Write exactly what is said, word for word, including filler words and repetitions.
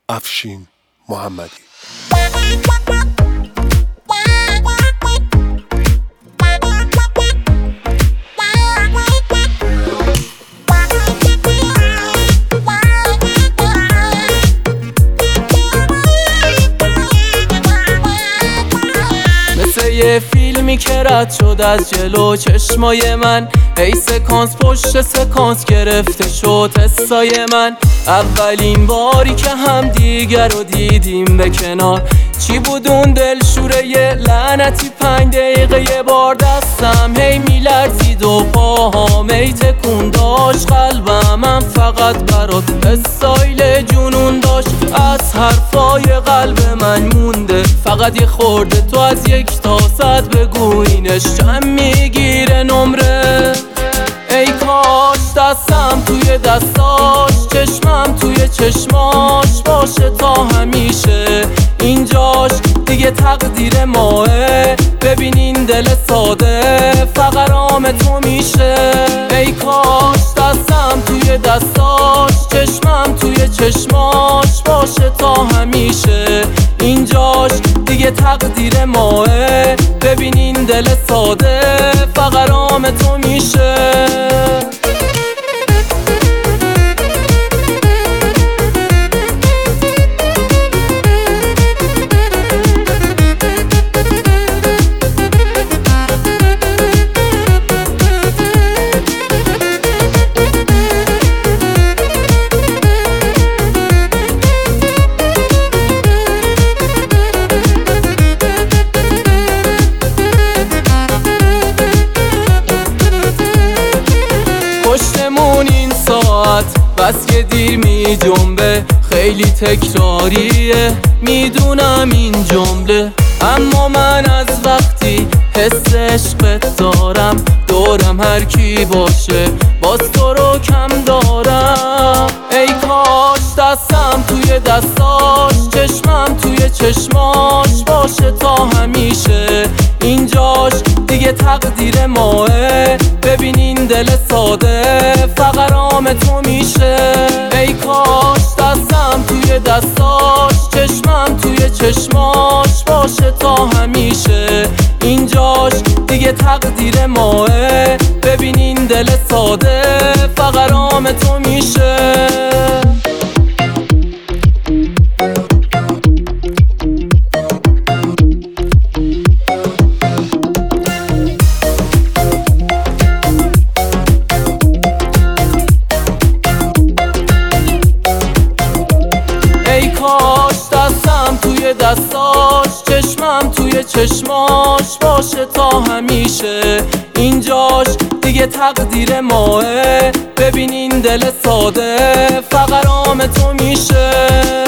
افشین محمدی. یه فیلمی که رد شد از جلو چشمای من، ای سکانس پشت سکانس گرفته شد حسای من. اولین باری که هم دیگر رو دیدیم به کنار، چی بود اون دلشوره یه لعنتی پنج دقیقه یه بار دستم هی میلرزید و پاهام ای تکون داشت. قلبم من فقط برات استایل جنون داشت، از حرفای قلب من مونده فقط یه خورده. تو از یک تا صد بگوینش چند میگیره نمره. ای کاش دستم توی دستاش، چشمم توی چشماش باشه تا همیشه. اینجاش دیگه تقدیر ماه، ببین این دل ساده فقرام تو میشه. ای کاش دستم توی دستاش، چشمم توی چشماش باشه تا همیشه. اینجاش دیگه تقدیر ماه، ببین این دل ساده فقرام تو میشه. پشتمون این ساعت بس که دیر می جنبه، خیلی تکراریه میدونم این جمله. اما من از وقتی حس عشقت دارم، دورم هر کی باشه باز تو رو کم دارم. ای کاش دستم توی دستاش، چشمم توی چشماش باشه تا همیشه. اینجاش دیگه تقدیر ماه، ببین این دل ساده فقرام تو میشه. ای کاش دستم توی دستاش، چشمم توی چشماش باشه تا همیشه. اینجاش دیگه تقدیر ماه، ببین این دل ساده فقرام تو میشه. ای کاش دستم توی دستاش، چشمم توی چشماش باشه تا همیشه. اینجاش دیگه تقدیر ماه، ببین این دل ساده فقرام تو میشه.